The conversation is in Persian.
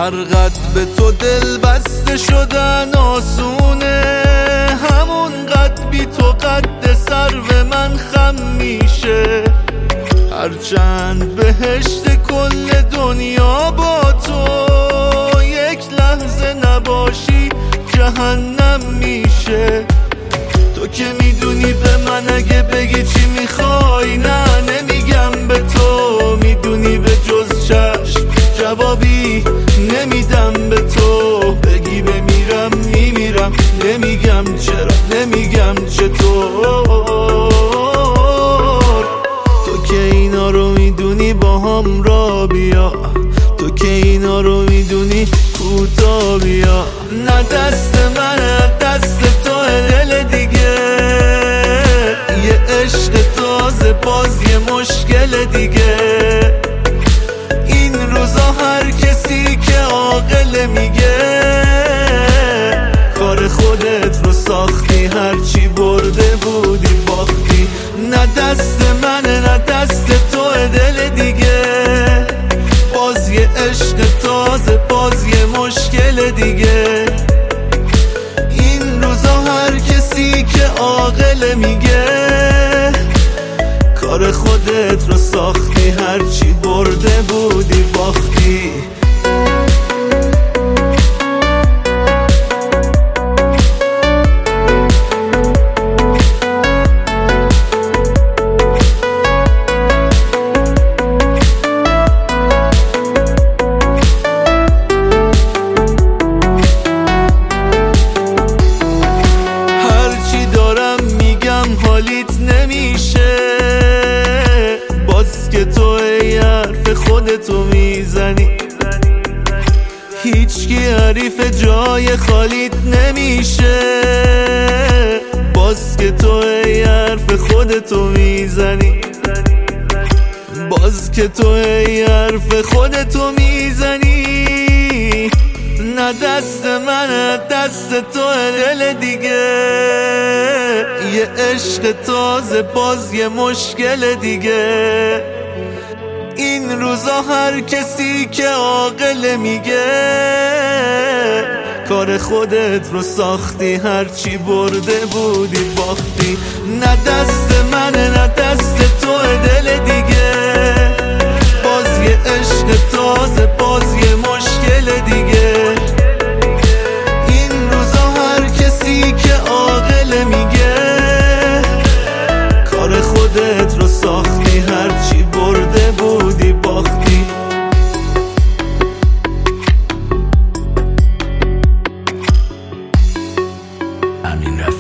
هر قد به تو دل بسته شدن آسونه، همون قد بی تو قد سرو من خم میشه. هرچند بهشت کل دنیا با تو، یک لحظه نباشی جهنم میشه. تو که میدونی به من اگه بگی چی میخوای نه نمیگم به تو، میدونی به جز چشم جوابی نمیدم به تو. بگی بمیرم میمیرم، نمیگم چرا نمیگم چطور. تو که اینا رو میدونی با هم را بیا، تو که اینا رو میدونی کوتا بیا. نه دست منه دست تو دل دیگه، یه عشق تازه باز یه مشکل دیگه. این روزا هر کسی که عاقل میگه کار خودت رو ساختی، هرچی برده بودی باختی. نه دست منه نه دست تو دل دیگه، باز یه عشق تازه باز یه مشکل دیگه. این روزا هر کسی که عاقل میگه کار خودت رو ساختی، هرچی برده بودی باختی. حالیت نمیشه باز که تو ای حرف خودتو میزنی، هیچکی حریف جای خالیت نمیشه باز که تو ای حرف خودتو میزنی، باز که تو ای حرف خودتو میزنی. نه دست منه دست تو دل دیگه، یه عشق تازه باز یه مشکل دیگه. این روزا هر کسی که عاقل میگه کار خودت رو ساختی، هرچی برده بودی باختی. نه دست منه نه دست تو دل دیگه، باز یه عشق تازه باز یه مشکل دیگه. این روزا هر کسی که عاقل میگه کار خودت رو ساختی، هرچی برده بودی باختی. امین